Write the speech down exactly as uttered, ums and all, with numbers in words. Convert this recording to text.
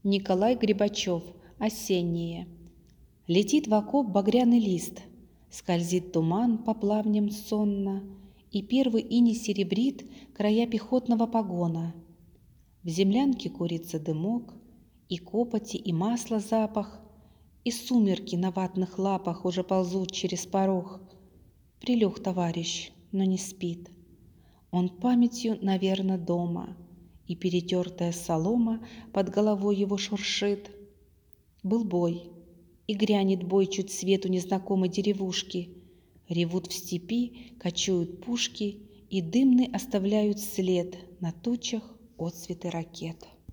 Николай Грибачев. Осенние. Летит в окоп багряный лист, скользит туман по плавням сонно, и первый иней серебрит края пехотного погона. В землянке курится дымок, и копоти, и масла запах, и сумерки на ватных лапах уже ползут через порог. Прилег товарищ, но не спит. Он памятью, наверно, дома, и перетертая солома под головой его шуршит. Был бой, и грянет бой чуть свету незнакомой деревушки. Ревут в степи, кочуют пушки, и дымный оставляют след на тучах отсветы ракет.